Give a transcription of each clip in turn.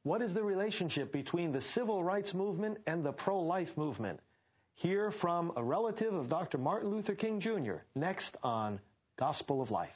What is the relationship between the civil rights movement and the pro-life movement? Hear from a relative of Dr. Martin Luther King Jr. next on Gospel of Life.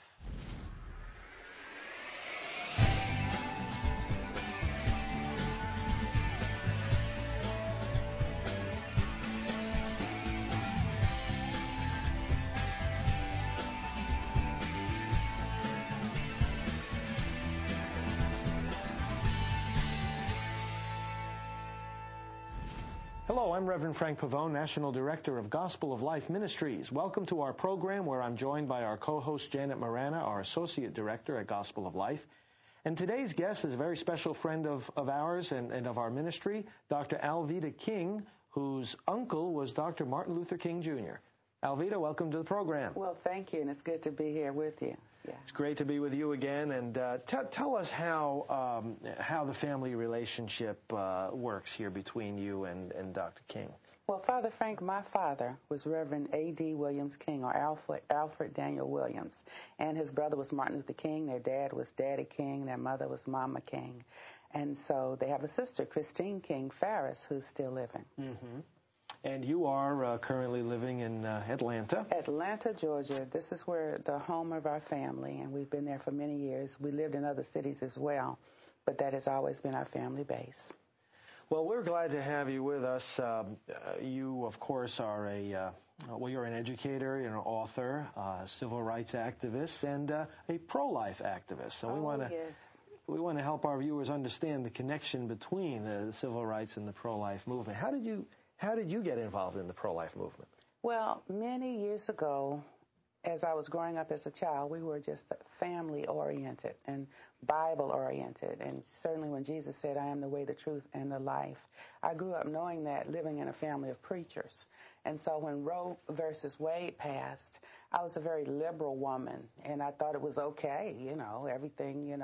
Hello, I'm Reverend Frank Pavone, National Director of Gospel of Life Ministries. Welcome to our program where I'm joined by our co-host Janet Marana, our Associate Director at Gospel of Life. And today's guest is a very special friend of ours and of our ministry, Dr. Alveda King, whose uncle was Dr. Martin Luther King Jr. Alveda, welcome to the program. Well, thank you, and it's good to be here with you. Yeah. It's great to be with you again, and tell us how the family relationship works here between you and Dr. King. Well, Father Frank, my father was Reverend A.D. Williams King, or Alfred Daniel Williams, and his brother was Martin Luther King. Their dad was Daddy King. Their mother was Mama King. And so they have a sister, Christine King Farris, who's still living. Mm-hmm. And you are currently living in Atlanta. Atlanta, Georgia. This is where the home of our family, and we've been there for many years. We lived in other cities as well, but that has always been our family base. Well, we're glad to have you with us. You, of course, are you're an educator, you're an author, civil rights activist, and a pro-life activist. So we want to help our viewers understand the connection between the civil rights and the pro-life movement. How did you get involved in the pro-life movement? Well, many years ago, as I was growing up as a child, we were just family-oriented and Bible-oriented. And certainly when Jesus said, I am the way, the truth, and the life, I grew up knowing that, living in a family of preachers. And so when Roe versus Wade passed, I was a very liberal woman, and I thought it was okay, everything,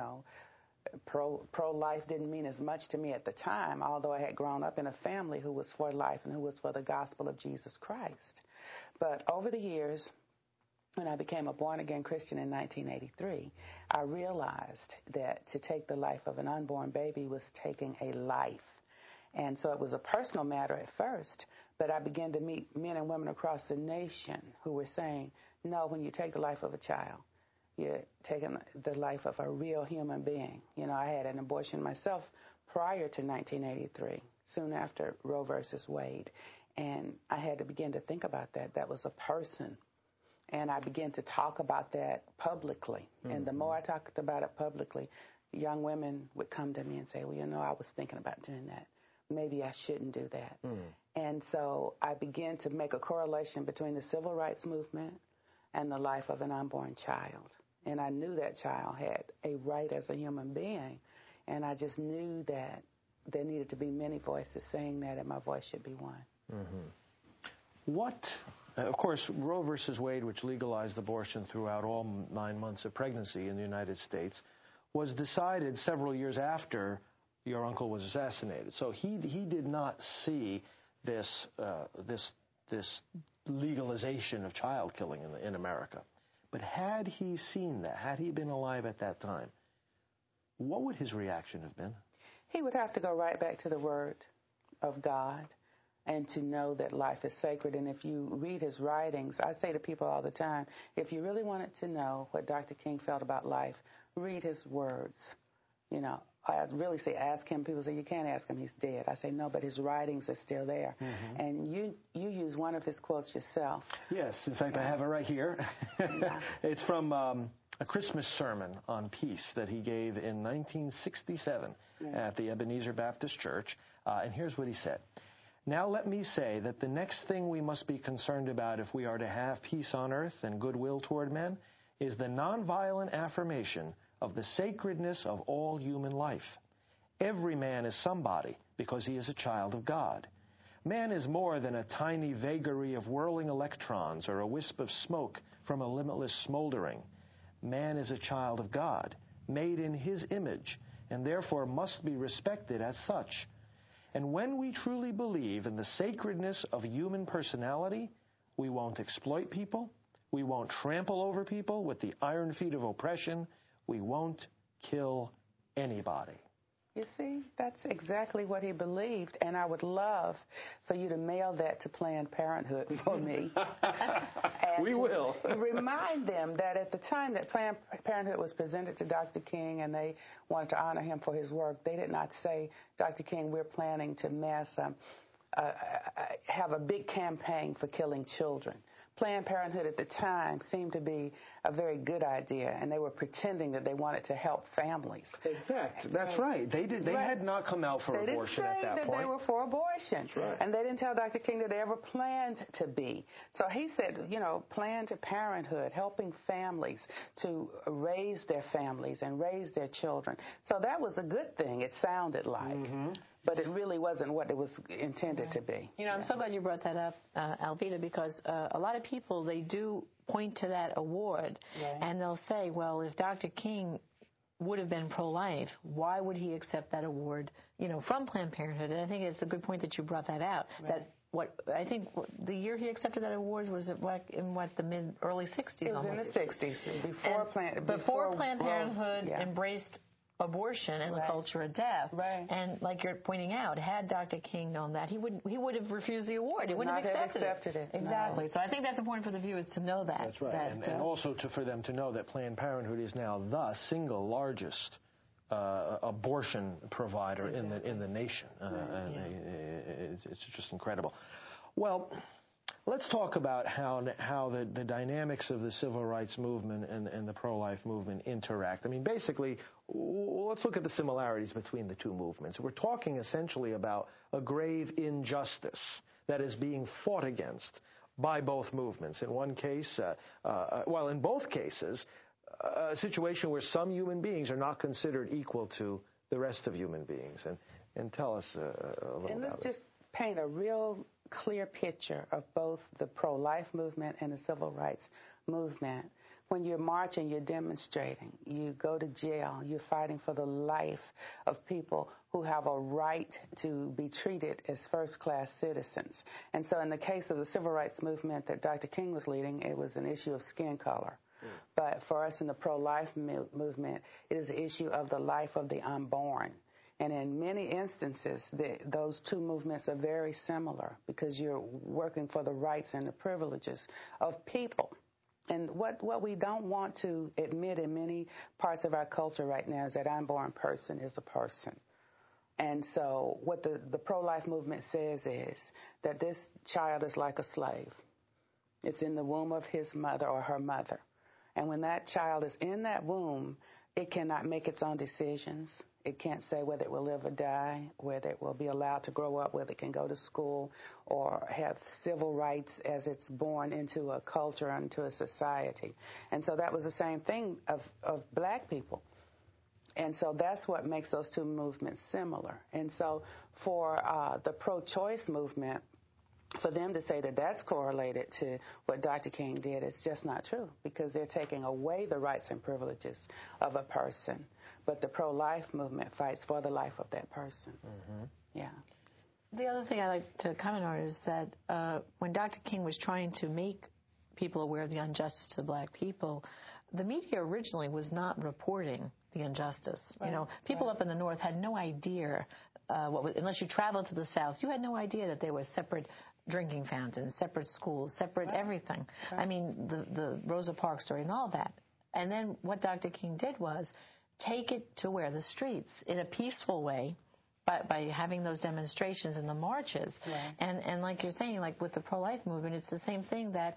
pro-life didn't mean as much to me at the time, although I had grown up in a family who was for life and who was for the gospel of Jesus Christ. But over the years, when I became a born-again Christian in 1983, I realized that to take the life of an unborn baby was taking a life. And so it was a personal matter at first, but I began to meet men and women across the nation who were saying, no, when you take the life of a child, you're taking the life of a real human being. I had an abortion myself prior to 1983, soon after Roe versus Wade, and I had to begin to think about that. That was a person. And I began to talk about that publicly. Mm-hmm. And the more I talked about it publicly, young women would come to me and say, well, I was thinking about doing that. Maybe I shouldn't do that. Mm. And so I began to make a correlation between the civil rights movement and the life of an unborn child. And I knew that child had a right as a human being. And I just knew that there needed to be many voices saying that, and my voice should be one. Mm-hmm. Of course, Roe versus Wade, which legalized abortion throughout all 9 months of pregnancy in the United States, was decided several years after your uncle was assassinated. So he did not see this legalization of child killing in America. But had he seen that, had he been alive at that time, what would his reaction have been? He would have to go right back to the Word of God and to know that life is sacred. And if you read his writings, I say to people all the time, if you really wanted to know what Dr. King felt about life, read his words. I really say ask him. People say, you can't ask him, he's dead. I say, no, but his writings are still there. Mm-hmm. And you use one of his quotes yourself. Yes, in fact, I have it right here. Yeah. It's from a Christmas sermon on peace that he gave in 1967 at the Ebenezer Baptist Church. And here's what he said. Now let me say that the next thing we must be concerned about if we are to have peace on earth and goodwill toward men is the nonviolent affirmation of the sacredness of all human life. Every man is somebody because he is a child of God. Man is more than a tiny vagary of whirling electrons or a wisp of smoke from a limitless smoldering. Man is a child of God, made in his image, and therefore must be respected as such. And when we truly believe in the sacredness of human personality, we won't exploit people, we won't trample over people with the iron feet of oppression, we won't kill anybody. You see, that's exactly what he believed, and I would love for you to mail that to Planned Parenthood for me. We will. Remind them that at the time that Planned Parenthood was presented to Dr. King and they wanted to honor him for his work, they did not say, Dr. King, we're planning to have a big campaign for killing children. Planned Parenthood at the time seemed to be a very good idea, and they were pretending that they wanted to help families. In fact, that's right. They did. They had not come out for abortion at that point. They didn't say that they were for abortion. That's right. And they didn't tell Dr. King that they ever planned to be. So he said, Planned Parenthood, helping families to raise their families and raise their children. So that was a good thing, it sounded like. Mm-hmm. But it really wasn't what it was intended to be. I'm so glad you brought that up, Alveda, because a lot of people, they do point to that award, and they'll say, well, if Dr. King would have been pro-life, why would he accept that award, from Planned Parenthood? And I think it's a good point that you brought that out, that I think the year he accepted that award was in the early 60s. It was almost. In the 60s, before Planned Parenthood embraced abortion and the culture of death. Right. And like you're pointing out, had Dr. King known that, he would have refused the award. He wouldn't have accepted it. Exactly. No. So I think that's important for the viewers to know that. That's right. And also for them to know that Planned Parenthood is now the single largest abortion provider in the nation. It's just incredible. Well, let's talk about how the dynamics of the civil rights movement and the pro-life movement interact. I mean, basically, let's look at the similarities between the two movements. We're talking essentially about a grave injustice that is being fought against by both movements. In one case, in both cases, a situation where some human beings are not considered equal to the rest of human beings. And tell us a little and about let's just paint a real clear picture of both the pro-life movement and the civil rights movement. When you're marching, you're demonstrating, you go to jail, you're fighting for the life of people who have a right to be treated as first-class citizens. And so in the case of the civil rights movement that Dr. King was leading, it was an issue of skin color. But for us in the pro-life movement, it is the issue of the life of the unborn. And in many instances, those two movements are very similar because you're working for the rights and the privileges of people. And what we don't want to admit in many parts of our culture right now is that unborn person is a person. And so what the pro-life movement says is that this child is like a slave. It's in the womb of his mother or her mother. And when that child is in that womb, it cannot make its own decisions. It can't say whether it will live or die, whether it will be allowed to grow up, whether it can go to school or have civil rights as it's born into a culture, into a society. And so that was the same thing of black people. And so that's what makes those two movements similar. And so for the pro-choice movement, for them to say that that's correlated to what Dr. King did is just not true because they're taking away the rights and privileges of a person. But the pro-life movement fights for the life of that person. Mm-hmm. Yeah. The other thing I'd like to comment on is that when Dr. King was trying to make people aware of the injustice to black people, the media originally was not reporting the injustice. Right. People up in the North had no idea unless you traveled to the South, you had no idea that there were separate drinking fountains, separate schools, separate everything. Right. I mean, the Rosa Parks story and all that. And then what Dr. King did was take it to where? The streets in a peaceful way by having those demonstrations and the marches. Yeah. And like you're saying, like with the pro-life movement, it's the same thing that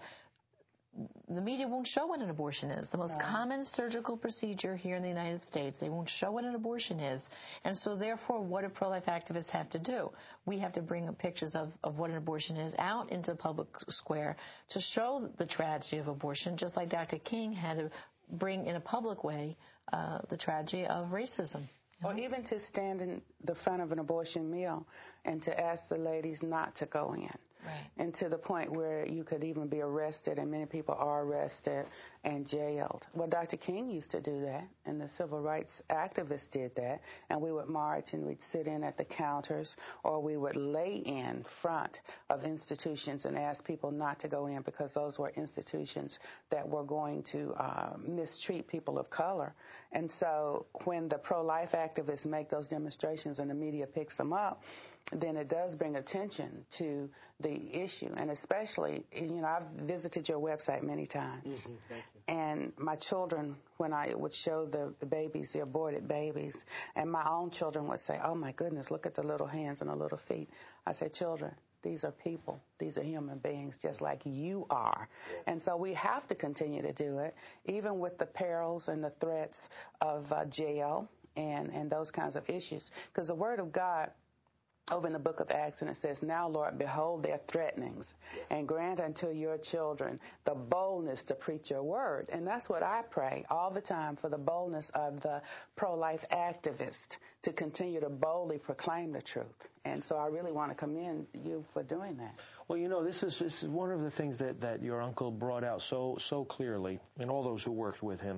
the media won't show what an abortion is. The most common surgical procedure here in the United States, they won't show what an abortion is. And so therefore, what do pro-life activists have to do? We have to bring pictures of what an abortion is out into the public square to show the tragedy of abortion, just like Dr. King had to bring in a public way the tragedy of racism. Or even to stand in the front of an abortion mill and to ask the ladies not to go in. and to the point where you could even be arrested, and many people are arrested and jailed. Well, Dr. King used to do that, and the civil rights activists did that, and we would march and we'd sit in at the counters, or we would lay in front of institutions and ask people not to go in because those were institutions that were going to mistreat people of color. And so when the pro-life activists make those demonstrations and the media picks them up, then it does bring attention to the issue. And especially, I've visited your website many times. Mm-hmm. Thank you. And my children, when I would show the babies, the aborted babies, and my own children would say, oh, my goodness, look at the little hands and the little feet. I said, children, these are people. These are human beings just like you are. Yes. And so we have to continue to do it, even with the perils and the threats of jail and those kinds of issues. Because the Word of God, over in the book of Acts, and it says, now, Lord, behold their threatenings, and grant unto your children the boldness to preach your word. And that's what I pray all the time, for the boldness of the pro-life activist to continue to boldly proclaim the truth. And so I really want to commend you for doing that. Well, this is one of the things that your uncle brought out so clearly, and all those who worked with him,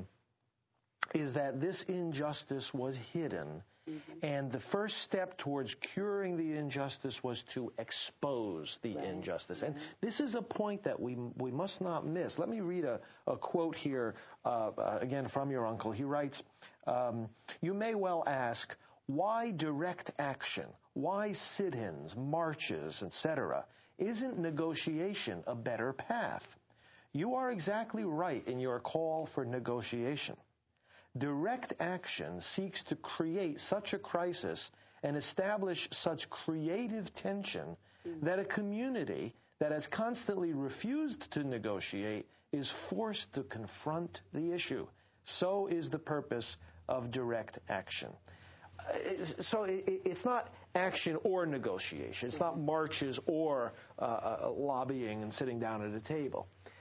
is that this injustice was hidden. Mm-hmm. And the first step towards curing the injustice was to expose the injustice. And this is a point that we must not miss. Let me read a quote here, again, from your uncle. He writes, you may well ask, why direct action? Why sit-ins, marches, etc.? Isn't negotiation a better path? You are exactly right in your call for negotiation. Direct action seeks to create such a crisis and establish such creative tension that a community that has constantly refused to negotiate is forced to confront the issue. So is the purpose of direct action. So it's not action or negotiation. It's not marches or lobbying and sitting down at a table.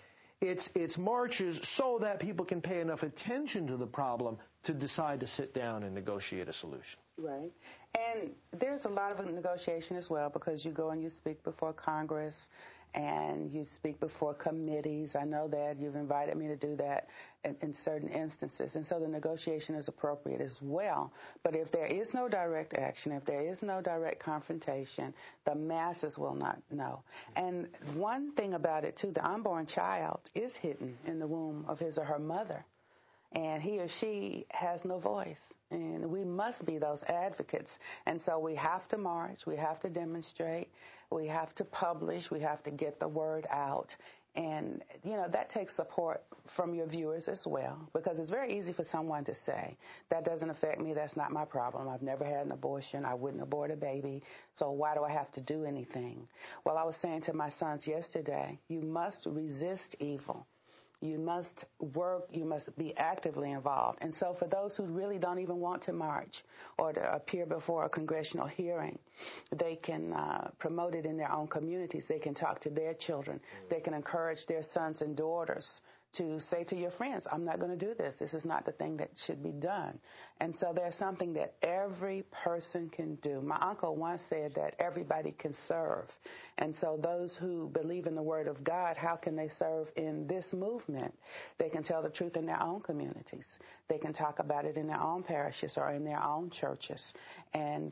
It's marches so that people can pay enough attention to the problem to decide to sit down and negotiate a solution. Right. And there's a lot of negotiation as well, because you go and you speak before Congress and you speak before committees. I know that you've invited me to do that in certain instances. And so the negotiation is appropriate as well. But if there is no direct action, if there is no direct confrontation, the masses will not know. And one thing about it, too, the unborn child is hidden in the womb of his or her mother. And he or she has no voice. And we must be those advocates. And so we have to march, we have to demonstrate, we have to publish, we have to get the word out. And, that takes support from your viewers as well, because it's very easy for someone to say, that doesn't affect me, that's not my problem. I've never had an abortion, I wouldn't abort a baby, so why do I have to do anything? Well, I was saying to my sons yesterday, you must resist evil. You must work, you must be actively involved. And so for those who really don't even want to march or to appear before a congressional hearing, they can promote it in their own communities. They can talk to their children. They can encourage their sons and daughters to say to your friends, I'm not going to do this. This is not the thing that should be done. And so there's something that every person can do. My uncle once said that everybody can serve. And so those who believe in the Word of God, how can they serve in this movement? They can tell the truth in their own communities. They can talk about it in their own parishes or in their own churches. And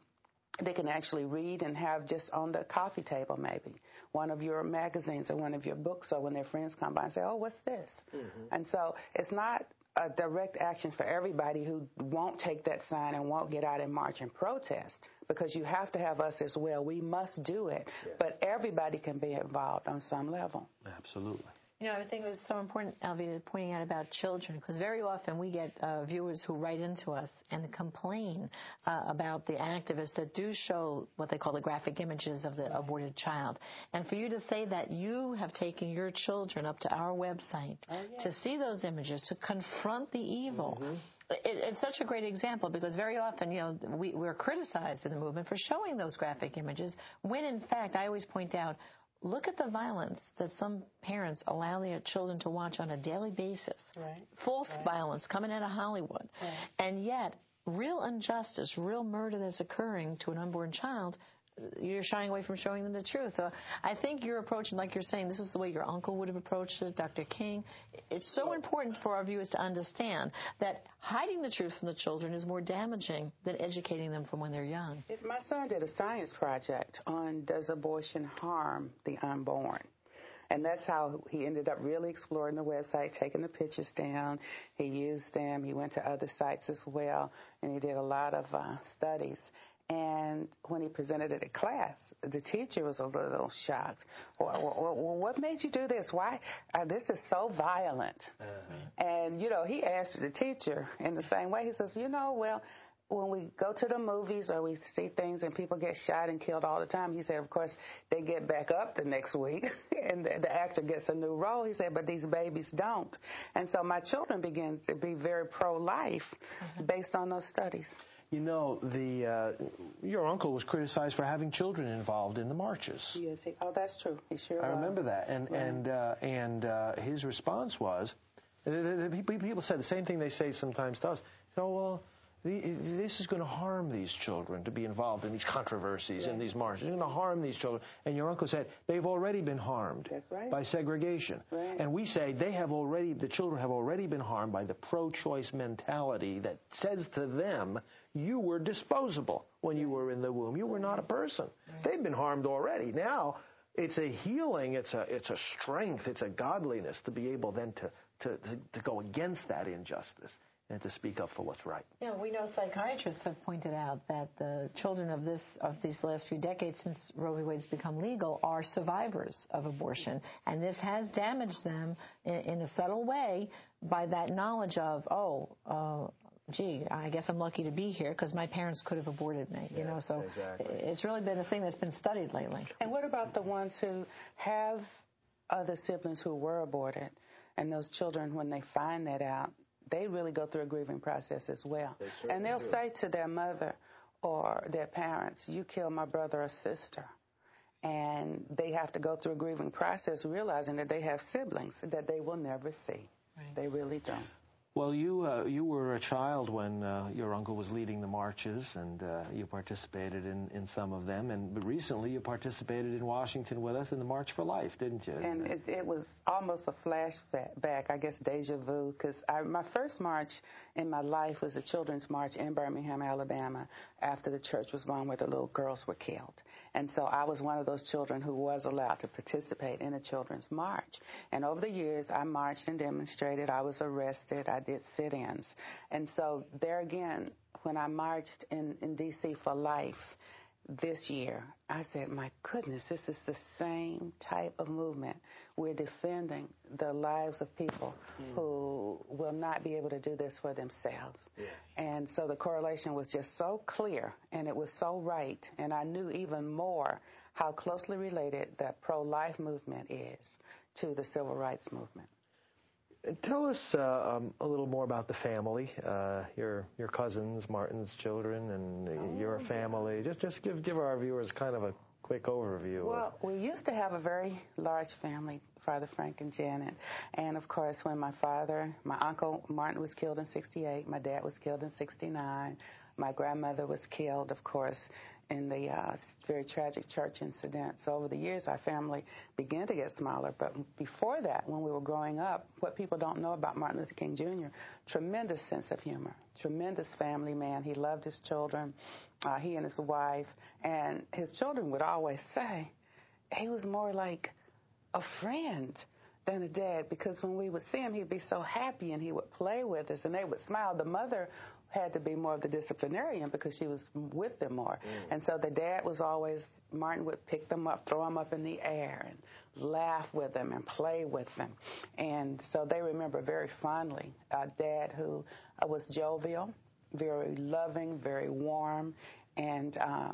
they can actually read and have just on the coffee table maybe one of your magazines or one of your books, or when their friends come by and say, oh, what's this? Mm-hmm. And so it's not a direct action for everybody who won't take that sign and won't get out and march and protest, because you have to have us as well. We must do it. Yes. But everybody can be involved on some level. Absolutely. I think it was so important, Alveda, pointing out about children, because very often we get viewers who write into us and complain about the activists that do show what they call the graphic images of the aborted child. And for you to say that you have taken your children up to our website to see those images, to confront the evil. Mm-hmm. It's such a great example, because very often, we're criticized in the movement for showing those graphic images, when in fact, I always point out, look at the violence that some parents allow their children to watch on a daily basis. Right. False violence coming out of Hollywood. Right. And yet, real injustice, real murder that's occurring to an unborn child, you're shying away from showing them the truth. I think you're approaching, like you're saying, this is the way your uncle would have approached it, Dr. King. It's so important for our viewers to understand that hiding the truth from the children is more damaging than educating them from when they're young. My son did a science project on does abortion harm the unborn? And that's how he ended up really exploring the website, taking the pictures down. He used them. He went to other sites as well, and he did a lot of studies. And when he presented it at class, the teacher was a little shocked. Well, what made you do this? Why? This is so violent. And, he answered the teacher in the same way. He says, when we go to the movies or we see things and people get shot and killed all the time, he said, of course, they get back up the next week and the actor gets a new role. He said, but these babies don't. And so my children began to be very pro-life based on those studies. Your uncle was criticized for having children involved in the marches. Yes, that's true. He sure was. I remember that. And his response was, people said the same thing they say sometimes to us. This is going to harm these children to be involved in these controversies and these marches. It's going to harm these children. And your uncle said they've already been harmed by segregation. Right. And we say the children have already been harmed by the pro-choice mentality that says to them, you were disposable when you were in the womb. You were not a person. Right. They've been harmed already. Now it's a healing. It's a strength. It's a godliness to be able then to go against that injustice and to speak up for what's right. Yeah, we know psychiatrists have pointed out that the children of these last few decades since Roe v. Wade's become legal are survivors of abortion, and this has damaged them in a subtle way by that knowledge of, gee, I guess I'm lucky to be here because my parents could have aborted me. So exactly. It's really been a thing that's been studied lately. And what about the ones who have other siblings who were aborted, and those children, when they find that out, they really go through a grieving process as well. And they'll say to their mother or their parents, you killed my brother or sister. And they have to go through a grieving process realizing that they have siblings that they will never see. Right. They really don't. Well, you were a child when your uncle was leading the marches, and you participated in some of them. But recently you participated in Washington with us in the March for Life, didn't you? And it was almost a flashback, I guess, deja vu, because my first march in my life was a children's march in Birmingham, Alabama, after the church was bombed where the little girls were killed. And so I was one of those children who was allowed to participate in a children's march. And over the years, I marched and demonstrated. I was arrested. I did sit-ins. And so there again, when I marched in D.C. for life this year, I said, my goodness, this is the same type of movement. We're defending the lives of people who will not be able to do this for themselves. Yeah. And so the correlation was just so clear, and it was so right. And I knew even more how closely related that pro-life movement is to the civil rights movement. Tell us a little more about the family, your cousins, Martin's children, and your family. Just give our viewers kind of a quick overview. Well, we used to have a very large family, Father Frank and Janet. And, of course, when my uncle Martin was killed in 1968, my dad was killed in 1969, my grandmother was killed, of course, in the very tragic church incident. So over the years, our family began to get smaller. But before that, when we were growing up, what people don't know about Martin Luther King Jr., tremendous sense of humor, tremendous family man. He loved his children, he and his wife. And his children would always say he was more like a friend than a dad, because when we would see him, he'd be so happy and he would play with us and they would smile. The mother had to be more of the disciplinarian because she was with them more. And so the dad was always, Martin would pick them up, throw them up in the air and laugh with them and play with them. And so they remember very fondly a dad who was jovial, very loving, very warm, and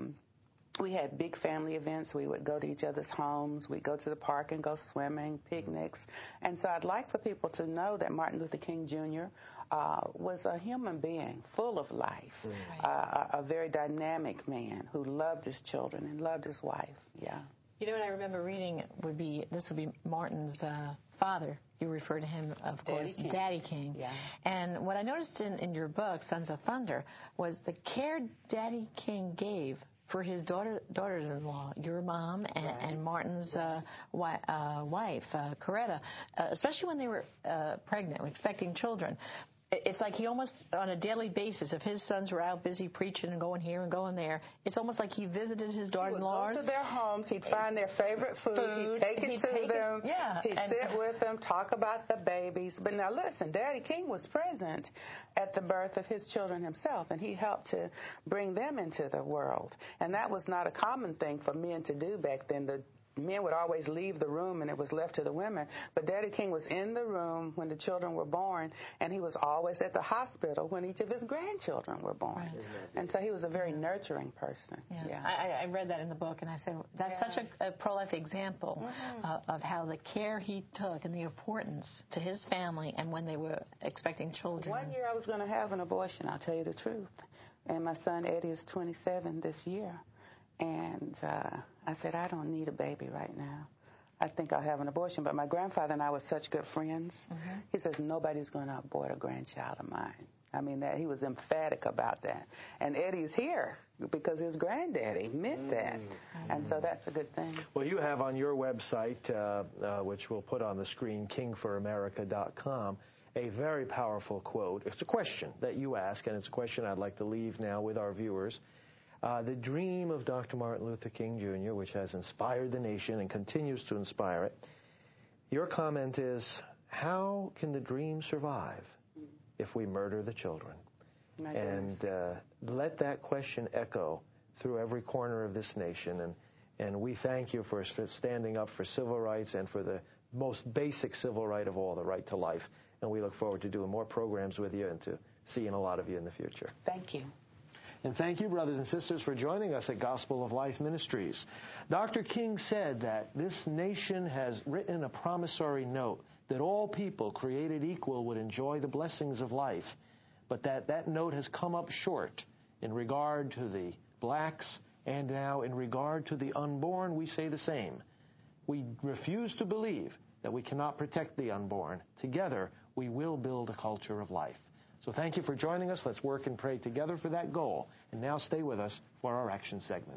we had big family events. We would go to each other's homes. We'd go to the park and go swimming, picnics. And so I'd like for people to know that Martin Luther King Jr. Was a human being full of life, a very dynamic man who loved his children and loved his wife. Yeah. You know what I remember reading would be Martin's father. You refer to him, of course, Daddy King. Yeah. And what I noticed in your book, Sons of Thunder, was the care Daddy King gave for his daughters-in-law, your mom and Martin's wife, Coretta, especially when they were pregnant, expecting children. It's like he almost, on a daily basis, if his sons were out busy preaching and going here and going there, it's almost like he visited his daughters-in-laws. He'd go to their homes. He'd find their favorite food. He'd take it to them. He'd sit with them, talk about the babies. But now listen, Daddy King was present at the birth of his children himself, and he helped to bring them into the world. And that was not a common thing for men to do back then. The men would always leave the room, and it was left to the women. But Daddy King was in the room when the children were born, and he was always at the hospital when each of his grandchildren were born. Right. And so he was a very nurturing person. I read that in the book, and I said, that's such a pro-life example of how the care he took and the importance to his family and when they were expecting children. One year I was going to have an abortion, I'll tell you the truth. And my son Eddie is 27 this year. And I said, I don't need a baby right now. I think I'll have an abortion. But my grandfather and I were such good friends. He says, nobody's going to abort a grandchild of mine. I mean, that he was emphatic about that. And Eddie's here because his granddaddy meant that. And so that's a good thing. Well, you have on your website, which we'll put on the screen, kingforamerica.com, a very powerful quote. It's a question that you ask, and it's a question I'd like to leave now with our viewers. The dream of Dr. Martin Luther King, Jr., which has inspired the nation and continues to inspire it. Your comment is, how can the dream survive if we murder the children? And let that question echo through every corner of this nation. And we thank you for standing up for civil rights and for the most basic civil right of all, the right to life. And we look forward to doing more programs with you and to seeing a lot of you in the future. Thank you. And thank you, brothers and sisters, for joining us at Gospel of Life Ministries. Dr. King said that this nation has written a promissory note that all people created equal would enjoy the blessings of life, but that note has come up short in regard to the blacks, and now in regard to the unborn, we say the same. We refuse to believe that we cannot protect the unborn. Together, we will build a culture of life. So thank you for joining us. Let's work and pray together for that goal. And now stay with us for our action segment.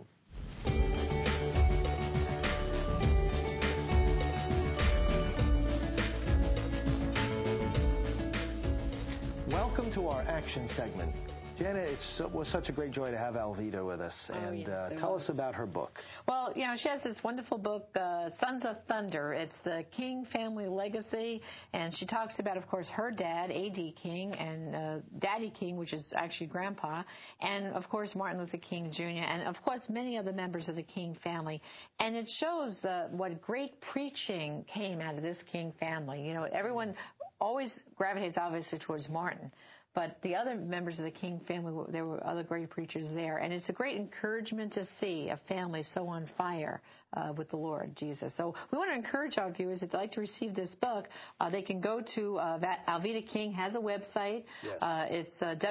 Welcome to our action segment. Janet, it was such a great joy to have Alveda with us. And tell us about her book. Well, you know, she has this wonderful book, Sons of Thunder. It's the King family legacy. And she talks about, of course, her dad, A.D. King, and Daddy King, which is actually Grandpa, and, of course, Martin Luther King, Jr., and, of course, many other members of the King family. And it shows what great preaching came out of this King family. You know, everyone always gravitates, obviously, towards Martin. But the other members of the King family, there were other great preachers there. And it's a great encouragement to see a family so on fire with the Lord Jesus. So we want to encourage our viewers, if they'd like to receive this book, they can go to Alveda King has a website. Yes. It's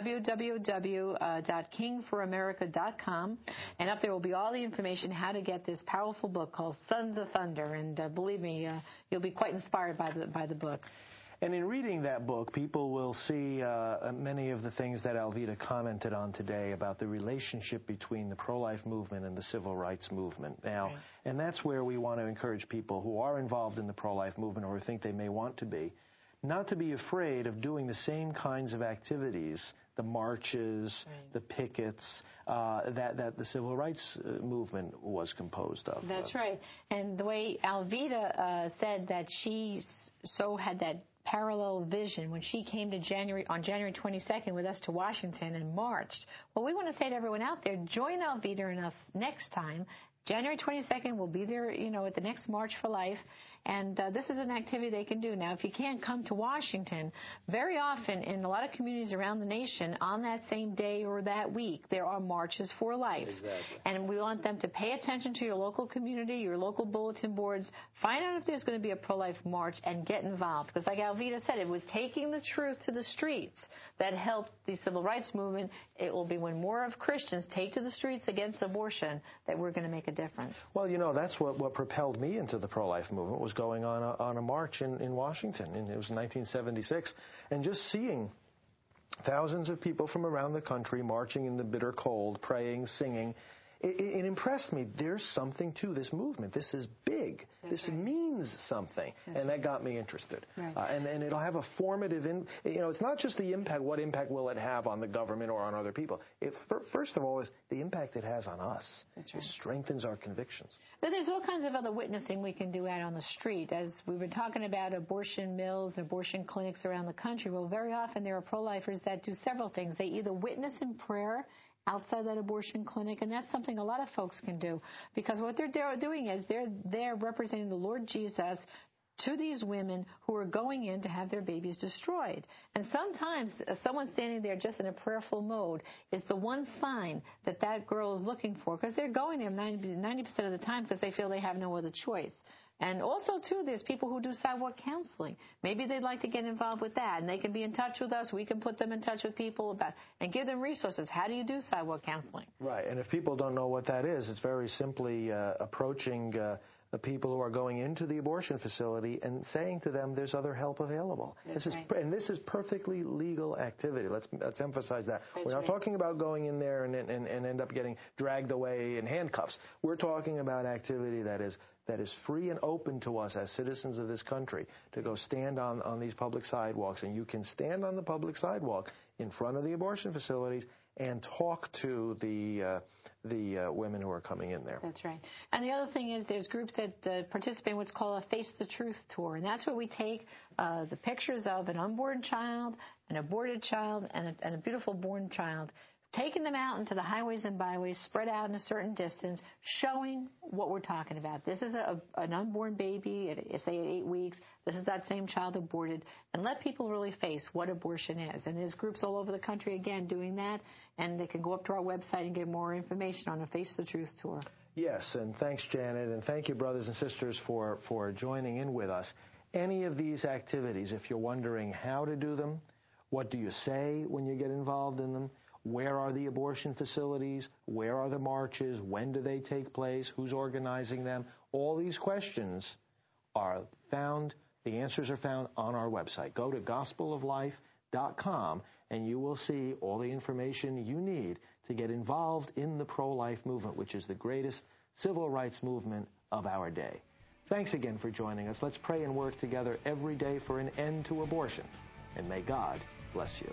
www.kingforamerica.com. And up there will be all the information how to get this powerful book called Sons of Thunder. And believe me, you'll be quite inspired by the book. And in reading that book, people will see many of the things that Alveda commented on today about the relationship between the pro-life movement and the civil rights movement. Now, and that's where we want to encourage people who are involved in the pro-life movement or who think they may want to be, not to be afraid of doing the same kinds of activities, the marches, the pickets, that the civil rights movement was composed of. That's right. And the way Alveda said that she so had that parallel vision when she came to on January 22nd with us to Washington and marched. Well, we want to say to everyone out there, join Alveda and us next time. January 22nd, we'll be there, you know, at the next March for Life. And this is an activity they can do. Now, if you can't come to Washington, very often in a lot of communities around the nation, on that same day or that week, there are marches for life. Exactly. And we want them to pay attention to your local community, your local bulletin boards. Find out if there's going to be a pro-life march and get involved. Because like Alveda said, it was taking the truth to the streets that helped the civil rights movement. It will be when more of Christians take to the streets against abortion that we're going to make a difference. Well, you know, that's what propelled me into the pro-life movement, was going on a march in Washington. And it was 1976. And just seeing thousands of people from around the country marching in the bitter cold, praying, singing. it impressed me. There's something to this movement. This is big. This means something. And that got me interested. And it'll have a formative, it's not just the impact, what impact will it have on the government or on other people. First of all, is the impact it has on us. It strengthens our convictions. But there's all kinds of other witnessing we can do out on the street. As we were talking about abortion mills, abortion clinics around the country, well, very often there are pro-lifers that do several things. They either witness in prayer outside that abortion clinic, and that's something a lot of folks can do, because what they're doing is they're representing the Lord Jesus to these women who are going in to have their babies destroyed. And sometimes someone standing there just in a prayerful mode is the one sign that that girl is looking for, because they're going there 90% of the time because they feel they have no other choice. And also, too, there's people who do sidewalk counseling. Maybe they'd like to get involved with that, and they can be in touch with us. We can put them in touch with people and give them resources. How do you do sidewalk counseling? Right, and if people don't know what that is, it's very simply approaching the people who are going into the abortion facility and saying to them, there's other help available. This is perfectly legal activity. Let's emphasize that. We're not talking about going in there and end up getting dragged away in handcuffs. We're talking about activity that is free and open to us as citizens of this country to go stand on these public sidewalks. And you can stand on the public sidewalk in front of the abortion facilities and talk to the women who are coming in there. That's right. And the other thing is there's groups that participate in what's called a Face the Truth tour. And that's where we take the pictures of an unborn child, an aborted child, and a beautiful born child, taking them out into the highways and byways, spread out in a certain distance, showing what we're talking about. This is an unborn baby, say at 8 weeks. This is that same child aborted. And let people really face what abortion is. And there's groups all over the country, again, doing that. And they can go up to our website and get more information on a Face the Truth tour. Yes, and thanks, Janet. And thank you, brothers and sisters, for joining in with us. Any of these activities, if you're wondering how to do them, what do you say when you get involved in them, where are the abortion facilities? Where are the marches? When do they take place? Who's organizing them? All these questions are found, the answers are found on our website. Go to gospeloflife.com and you will see all the information you need to get involved in the pro-life movement, which is the greatest civil rights movement of our day. Thanks again for joining us. Let's pray and work together every day for an end to abortion. And may God bless you.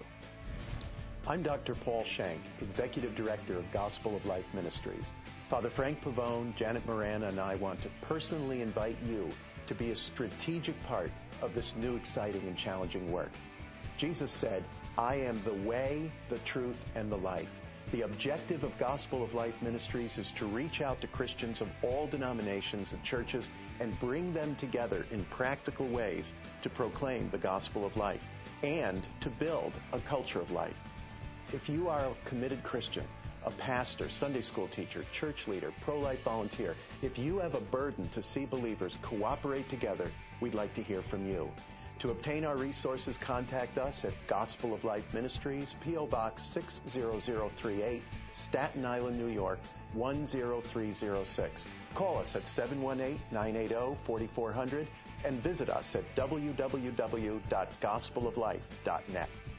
I'm Dr. Paul Schenk, Executive Director of Gospel of Life Ministries. Father Frank Pavone, Janet Morana, and I want to personally invite you to be a strategic part of this new, exciting, and challenging work. Jesus said, I am the way, the truth, and the life. The objective of Gospel of Life Ministries is to reach out to Christians of all denominations and churches and bring them together in practical ways to proclaim the gospel of life and to build a culture of life. If you are a committed Christian, a pastor, Sunday school teacher, church leader, pro-life volunteer, if you have a burden to see believers cooperate together, we'd like to hear from you. To obtain our resources, contact us at Gospel of Life Ministries, P.O. Box 60038, Staten Island, New York, 10306. Call us at 718-980-4400 and visit us at www.gospeloflife.net.